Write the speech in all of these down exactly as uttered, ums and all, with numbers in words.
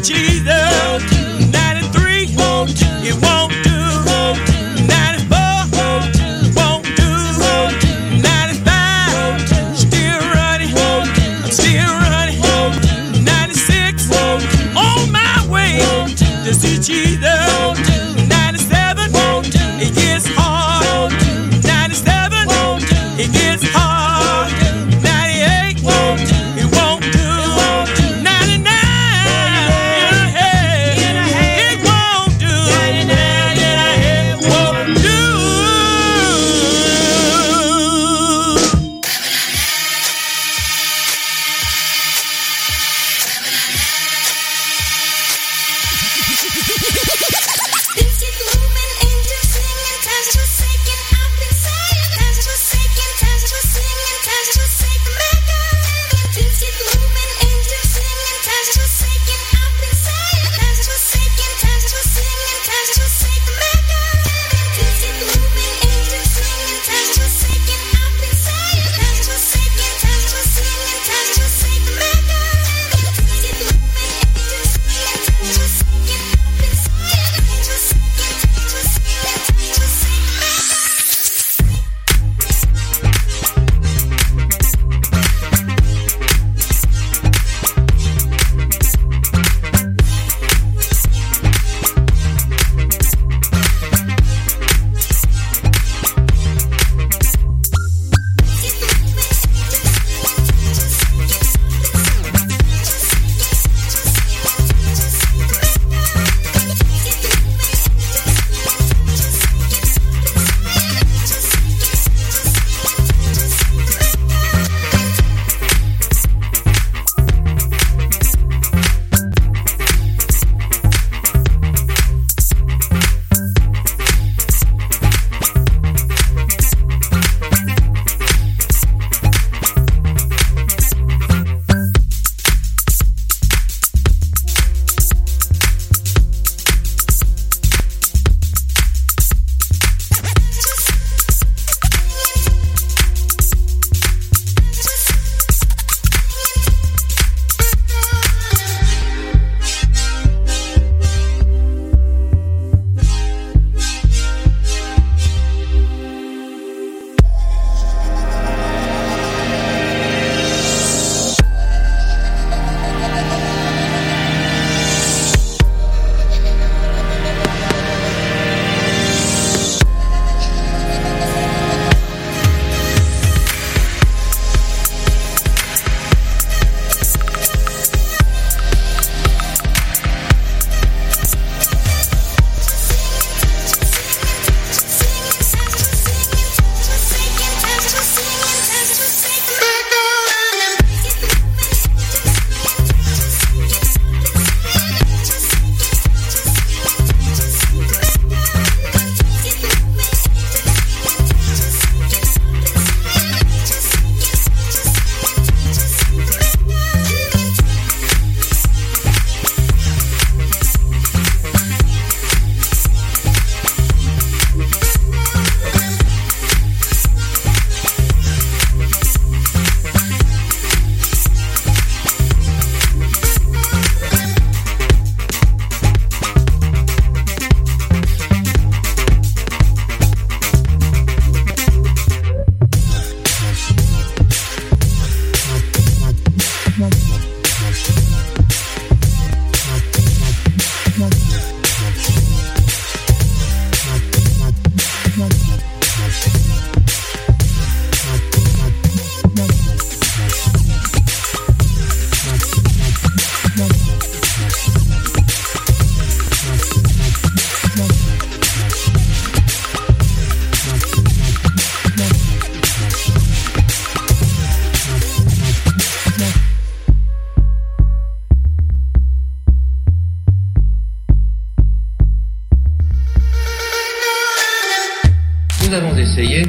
avons essayé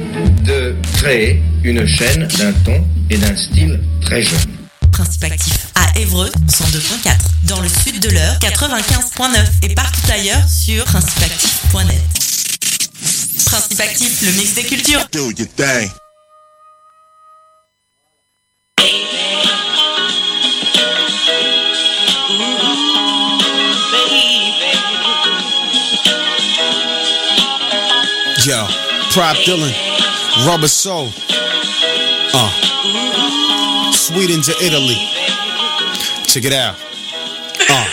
de créer une chaîne d'un ton et d'un style très jeune. Principe actif à Évreux, cent deux virgule quatre. Dans le sud de l'Eure, quatre-vingt-quinze virgule neuf. Et partout ailleurs sur principe actif point net. Principe actif, le mix des cultures. Do your thing. Ooh. Yo, Prop Dylan, Rubber Soul. Uh, Sweden to Italy. Check it out. Uh,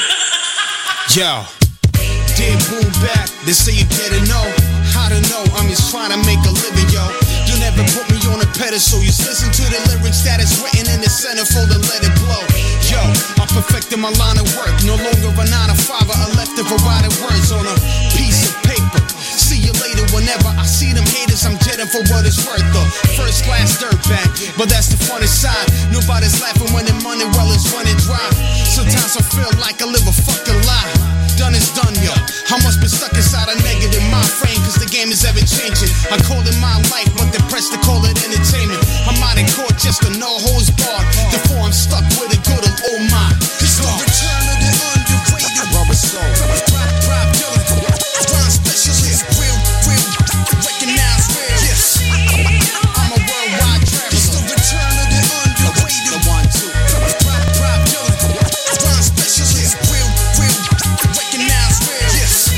yo. Dear boom back, they say you didn't know. I don't know, I'm just trying to make a living, yo. You never put me on a pedestal. You just listen to the lyrics that is written in the centerfold and let it blow. Yo, I perfected my line of work. No longer a nine to five, I left it for writing words on a piece of paper. See you later whenever I see them haters, I'm jetting for what it's worth, though. First class dirtbag, but that's the funny side. Nobody's laughing when the money well is running dry. Sometimes I feel like I live a fucking lie. Done is done, yo. I must be stuck inside a negative mind frame, cause the game is ever changing. I call it my life, but they're pressed to call it entertainment. I'm out in court just to no holds barred. Therefore I'm stuck with a good old oh my. It's the return of the underrated Rubber Soul. Prop, prop, Dylan, rhyme specialist, real, real, recognized real. Yes, I'm a worldwide traveler. It's the return of the underrated one, two. Prop, prop, Dylan, rhyme specialist, real, real, recognized real. Yes,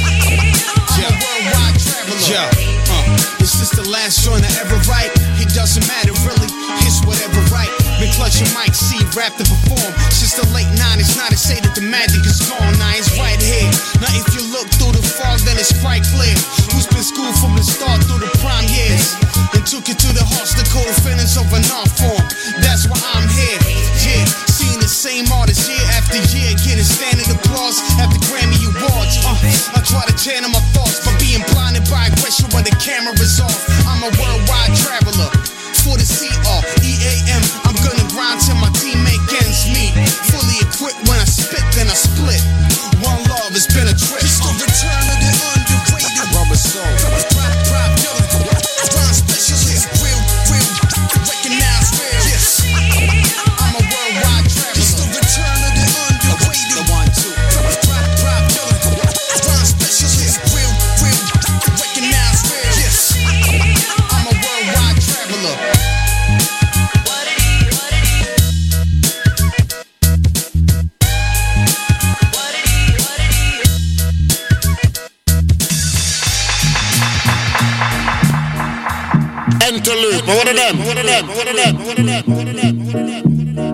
I'm a worldwide traveler. Yeah, uh, this is the last joint I ever write. It doesn't matter really, it's whatever right. Been clutching mic, see, rap to perform. Since the late nineties, not to say that the magic is gone. Now it's right here. Now if you look through the fog, then it's quite clear who's been schooled from the start through the prime years and took it to the hearts, the code of feelings of an art form. That's why I'm here. Yeah, seeing the same artist year after year, getting standing applause at the Grammy Awards. Uh, I try to channel my thoughts, but being blinded by aggression when the camera is off. I'm a worldwide traveler. For the C R E A M, I'm gonna grind till my teammate ends meet. Fully equipped when I spit, then I split. One love has been a trip. It's the return of the underrated Rubber Soul. Prop, prop, Dylan, rhyme specialist, real, real, recognized real. Yes, I'm a worldwide traveler. It's the return of the underrated the one, two. Prop, prop, Dylan, rhyme specialist, real, real, recognized real. Yes, I'm a worldwide traveler. Interlude, but what of them? What of them? What of them? What of them? What of them? What of them?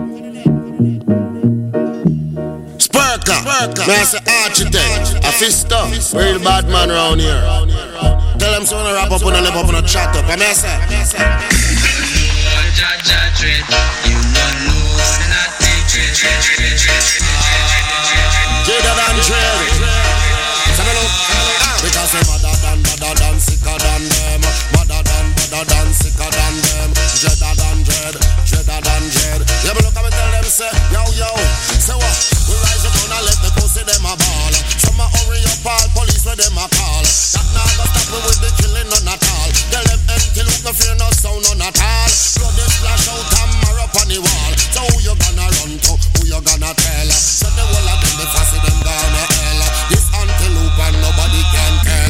Spurka, me I say architect, a fister, real bad man round here. Tell them so when I wrap up on a lip up on a chat up. And me I say, you don't lose, not take Jada than dread. Because I'm madder than, madder than, sicker than them. Madder than, madder than, sicker than them. Dreader than dread, dreader than dread. Yeah, but look at me tell them, say, yo, yo. Say what? We rise up and let the pussy them a ball. Some a hurry up, all police where them a call. That now go stop me with the killing, none at all. Tell them empty look, no fear, no sound, none at all. Blood them splash out and mark up on the wall. So who you gonna run to? Who you gonna tell? So the whole of them, the fussy them gonna hell. This antelope and nobody can tell.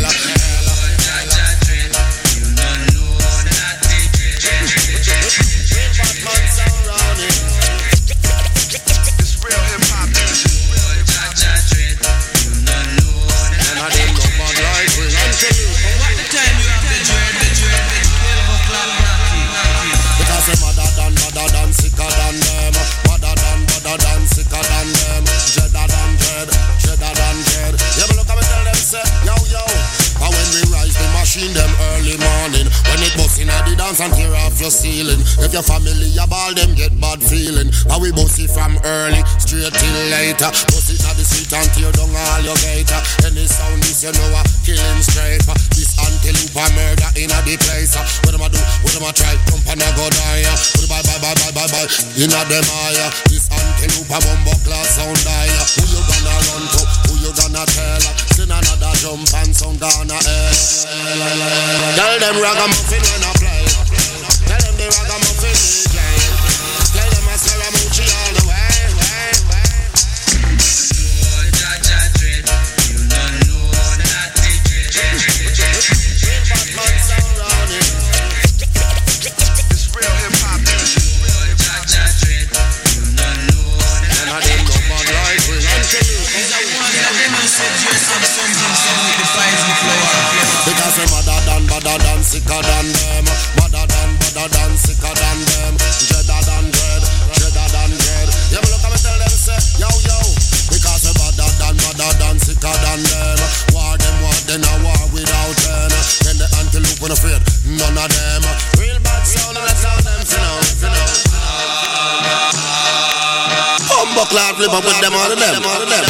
Them early morning when it bust in the dance and tear off your ceiling. If your family a ball, them get bad feeling. How we bust it from early straight till later. Bust it at the street and tear down all your gator. Any sound this you know a killing straight. This antelope a murder in a the place. What am I do? What am I try? Jump and I go die. Put bye bye bye bye bye bye in a them eye. This antelope a bumbo class sound die. Who you gonna run to? Who you gonna tell? Send another jump and some gonna hell. Tell them ragamuffin when I play. Tell them the ragamuffin D J. Tell them I sell a moochie all the way. You don't know that D J. Batman sound round it. It's real hip hop. You don't know that. And I didn't know about life. We're Because I'm madder than, badder than, sicker than them. Badder than, badder than, sicker than them. Dreader than dread, dreader than dread. You look at me, tell them say, yo yo. Because I'm badder than, badder than, sicker than them. War them, war then a war without them. Then the antelope when afraid, none of them. Real bad sound and that's how them you know, you know. Humble cloud flip up with them, all of them, all of them.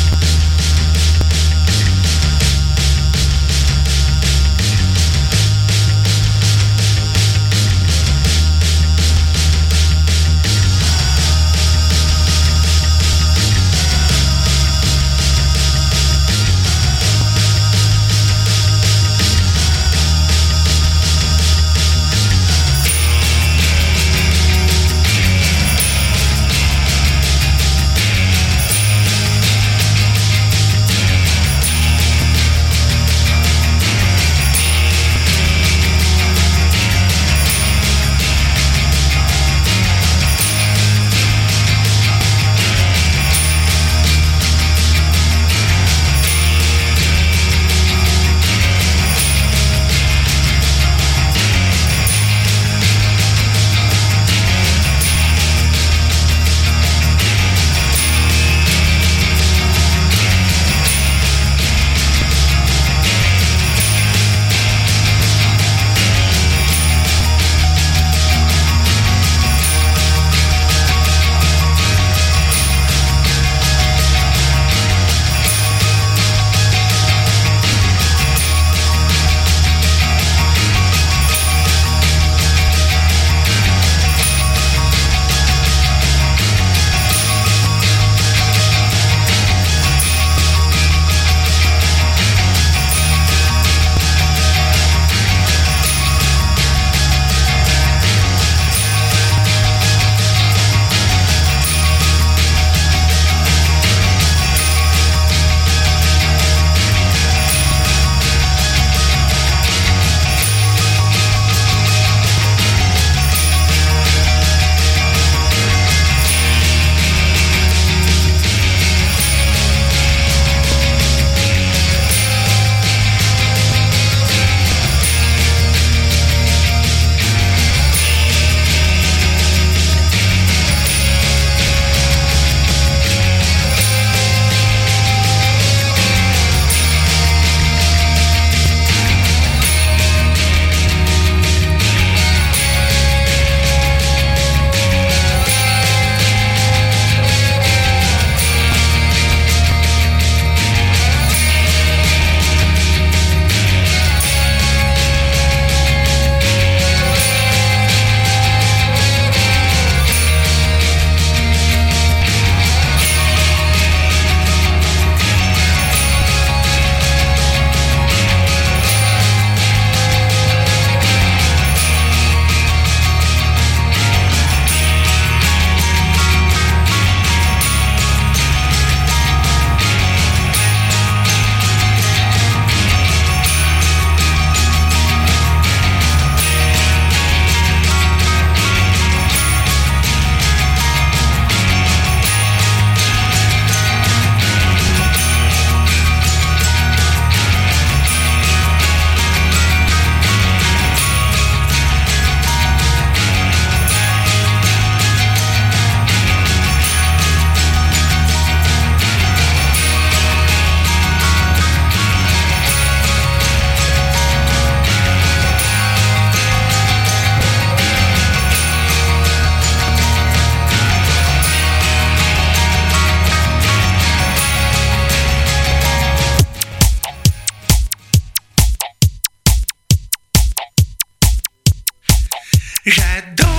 J'adore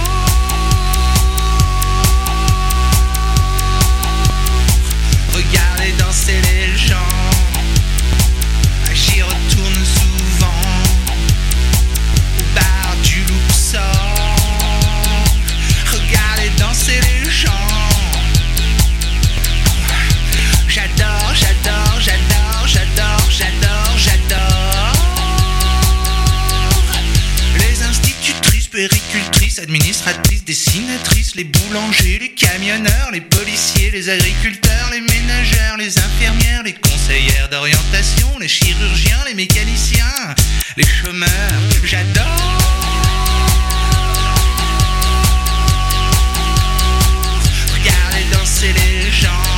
regarder danser les gens. J'y retourne souvent au bar du Luxor. Regarder danser les gens. J'adore, j'adore, j'adore, j'adore, j'adore, j'adore. Les institutrices, puéricultrices, administratrices, dessinatrices, les boulangers, les camionneurs, les policiers, les agriculteurs, les ménagères, les infirmières, les conseillères d'orientation, les chirurgiens, les mécaniciens, les chômeurs. J'adore. Regarder danser les gens.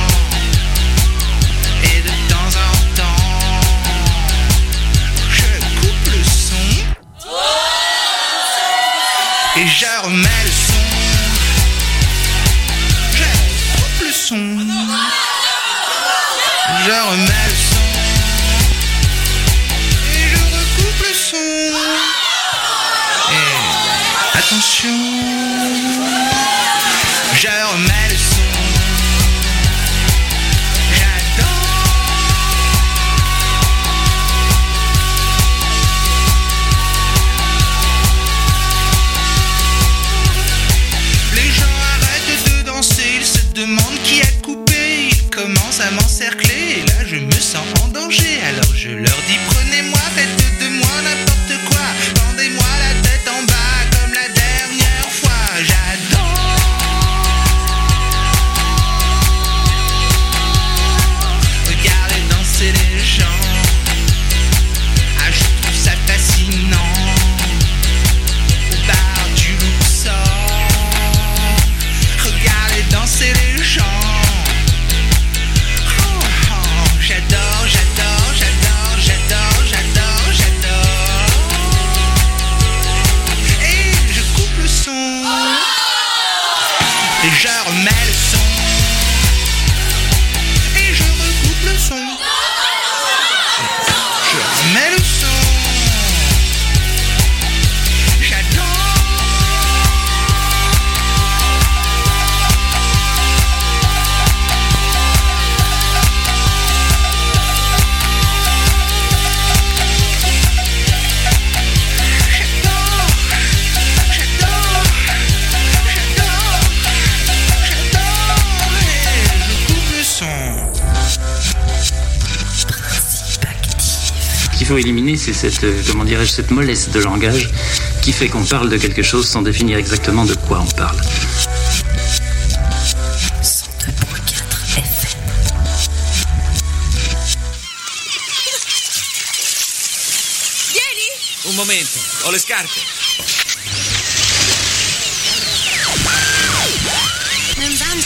Et de temps en temps, je coupe le son. Et je remets le son. Je coupe le son. Je remets le son. Et je recoupe le son. Et attention. Je remets le son. Demande qui a coupé, ils commencent à m'encercler. Et là je me sens en danger, alors je leur dis prenez-moi, faites de moi n'importe quoi. Tendez-moi la tête en bas comme la dernière fois. J'adore. Regardez danser les gens. Ah, je trouve ça fascinant. Au bar du Luxor. Regardez danser les gens. Oh, oh, j'adore, j'adore, j'adore, j'adore, j'adore, j'adore. Et je coupe le son. Et je remets le son. Et je recoupe le son. Je remets le son. Ce qu'il faut éliminer, c'est cette, euh, comment dirais-je, cette mollesse de langage qui fait qu'on parle de quelque chose sans définir exactement de quoi on parle. cent deux virgule quatre F M. Vieni! Un momento, ho le scarpe. Non danza.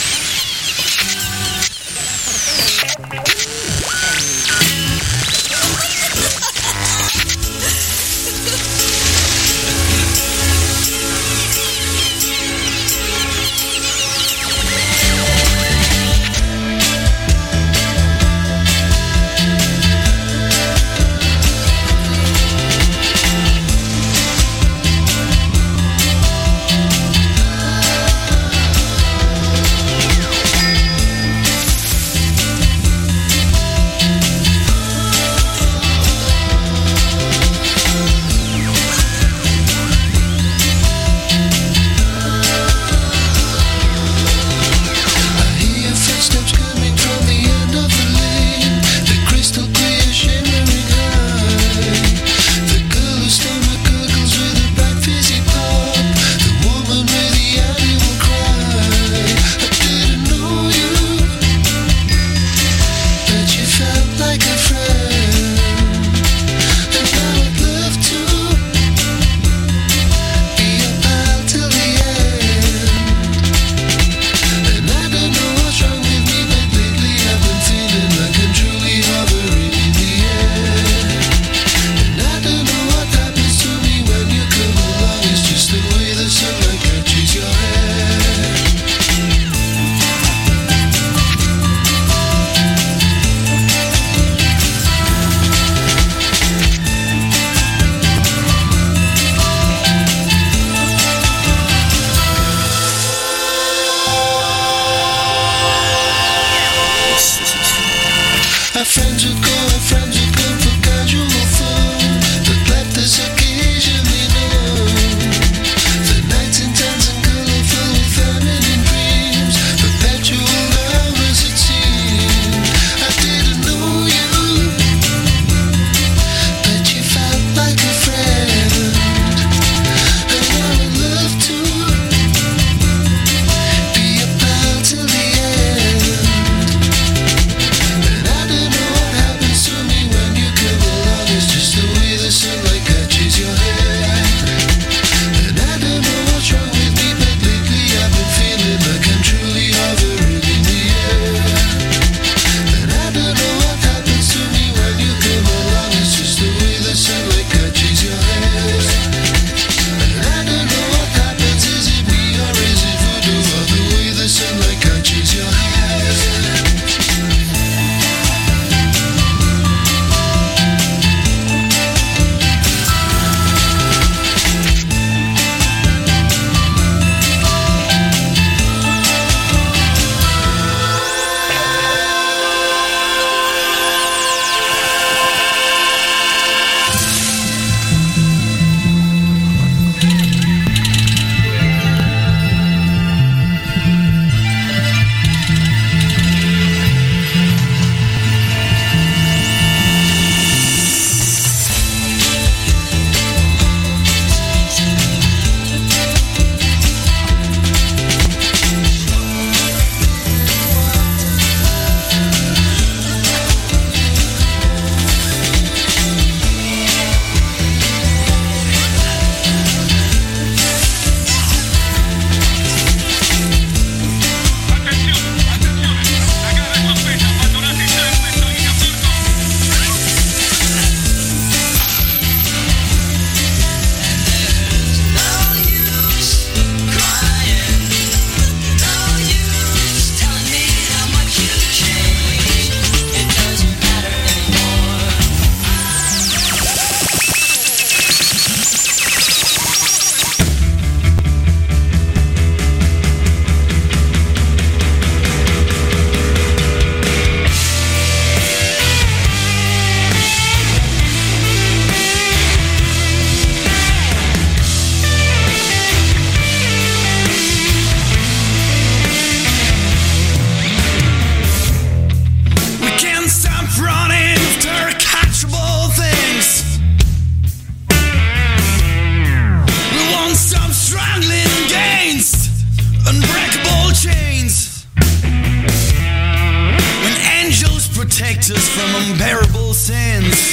protect us from unbearable sins.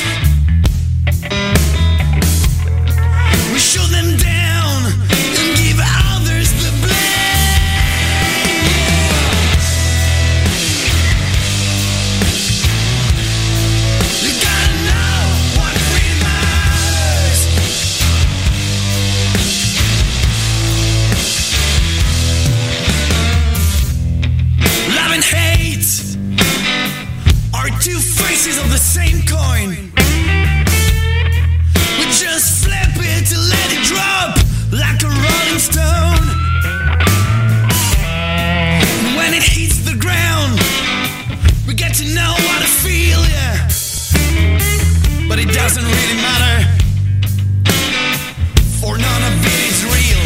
We shoot them down and give others the blame. You gotta know what really matters. Love and hate are two faces of the same coin. We just flip it to let it drop like a rolling stone. And when it hits the ground, we get to know what to feel, yeah. But it doesn't really matter, for none of it is real.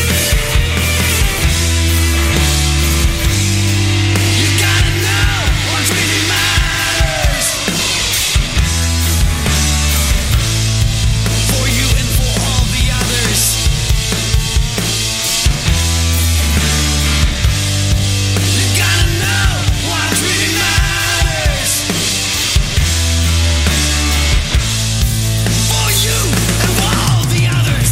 You gotta know what really matters. For you and for all the others. You gotta know what really matters. For you and for all the others.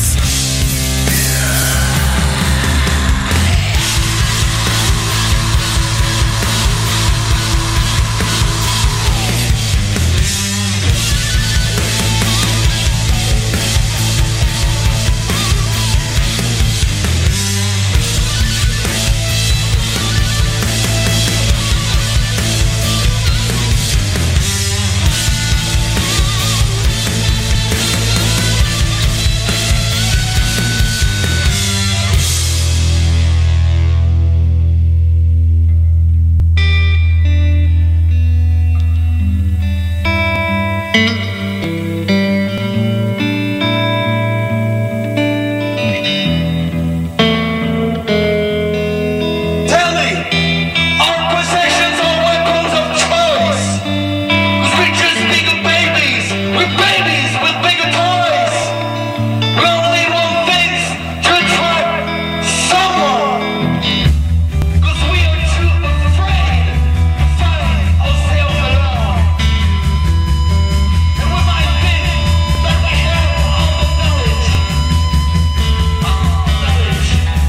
Tell me, our possessions are weapons of choice? 'Cause we're just bigger babies, we're babies with bigger toys. We only want things to attract someone. 'Cause we are too afraid to find ourselves alone. And we might think that we have all the knowledge, all the knowledge.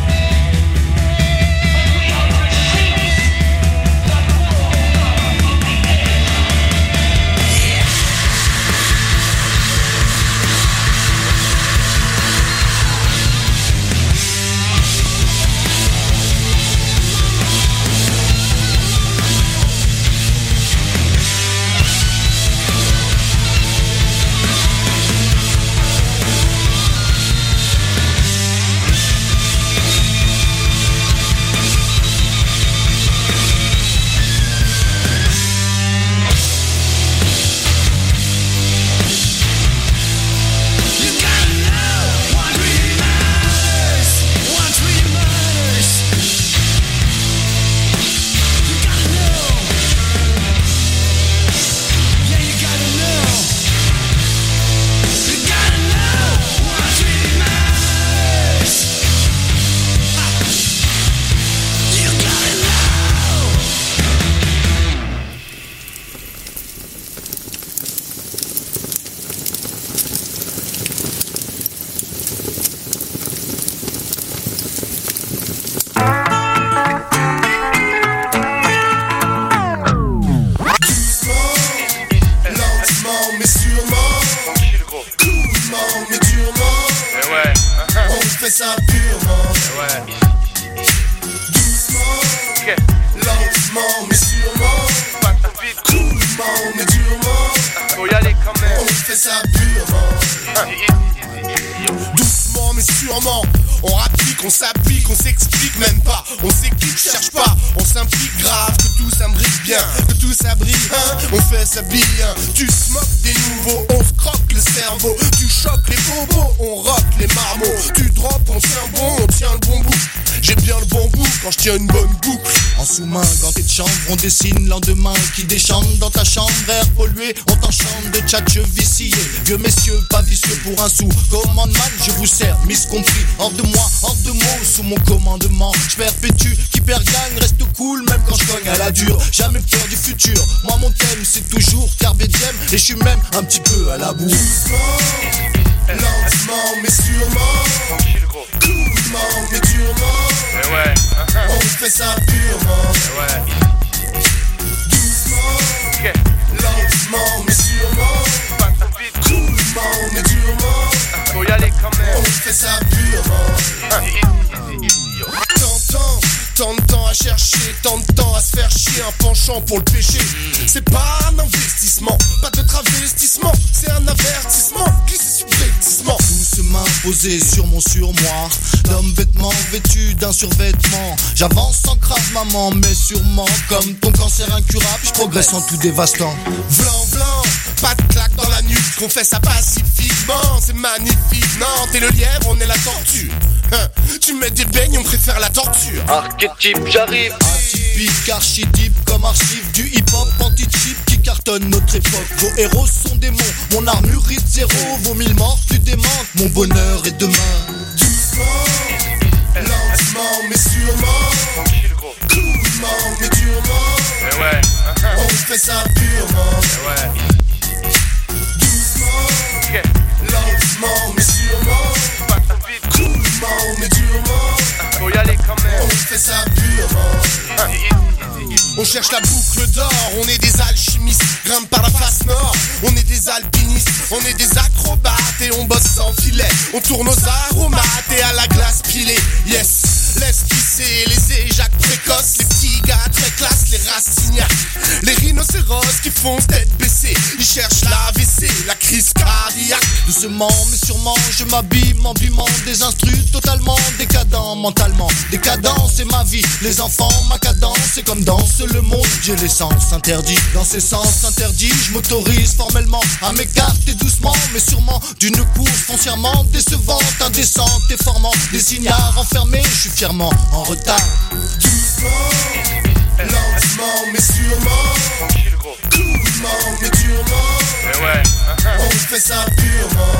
But we are machines that walk on the edge. You gotta know what really matters. What really matters. You gotta know. Yeah, you gotta know. You gotta know what really matters. You gotta know. Lentement mais sûrement, doucement mais durement, on fait ça purement. Doucement, lentement mais sûrement, doucement mais durement, on fait ça purement. Doucement mais sûrement, on rapplique, on s'applique, on s'explique même pas, on s'équipe, cherche pas, on s'implique grave, que tout s'imbrique bien, que tout s'abrite, hein, on fait ça bien. Tu se moques des nouveaux, on se croque le cerveau, tu choques les bobos, on rock les marmots, tu drops, on tient bon, on tient le bon bout. J'ai bien le bon goût quand je tiens une bonne boucle. En sous-main, ganté de chambre, on dessine l'endemain qui déchante dans ta chambre, air pollué, on t'enchante de tchatcheux viciés. Vieux messieurs, pas vicieux pour un sou. Commande mal, je vous sers, mis compris. Hors de moi, hors de mots, sous mon commandement. Je perpétue, qui perd gagne, reste cool, même quand je cogne à la dure. Jamais peur du futur, moi mon thème c'est toujours carpe diem. Et je suis même un petit peu à la bourre. Doucement, lentement mais sûrement. Coolement mais durement. Eh ouais. On fait ça purement. Eh ouais. Doucement, okay. Lentement mais sûrement. Pas trop vite. Coolement mais durement. Faut y aller quand même. On fait ça purement. T'entends, tant de temps à chercher, tant de temps à se faire chier, un penchant pour le péché. C'est pas un investissement, pas de travestissement, c'est un avertissement, glisse subrepticement. Doucement posé sur mon surmoi, l'homme vêtement vêtu d'un survêtement. J'avance sans crave maman, mais sûrement comme ton cancer incurable, je progresse en tout dévastant. Blanc, blanc, pas de claque dans la nuque, qu'on fait ça pacifiquement, c'est magnifique. Non, t'es le lièvre, on est la tortue. Hein, tu mets des beignes, on préfère la torture. Archétype, j'arrive. Atypique, architype, comme archive du hip-hop anti-chip qui cartonne notre époque. Vos héros sont démons, mon armure hit zéro. Vos mille morts plus démentent, mon bonheur est demain. Doucement, lentement mais sûrement. Tranquille gros. Coolement mais durement. Eh ouais. On fait ça purement. Eh ouais. Doucement, okay. Lentement mais sûrement. Pas trop vite. Coolement mais durement. Faut y aller quand même. On fait ça purement. On cherche la boucle d'or, on est des alchimistes, grimpe par la face nord, on est des alpinistes, on est des acrobates et on bosse sans filet, on tourne aux aromates et à la glace pilée, yes, laisse pisser les éjacs précoces, les petits gars très classe, les racignacs, les rhinocéros qui foncent tête baissée, ils cherchent l'A V C, la crise cardiaque. Doucement mais sûrement, je m'habille, m'embiment des instrus totalement décadents mentalement. Décadent c'est ma vie, les enfants, ma cadence, c'est comme danse le monde, j'ai l'essence interdite. Dans ces sens interdits, je m'autorise formellement à m'écarter doucement mais sûrement d'une course foncièrement décevante, indécente et formant des signares enfermés, je suis fièrement en retard. Doucement, lentement mais sûrement. Tranquille gros. Coolement mais durement. Eh ouais. On fait ça purement.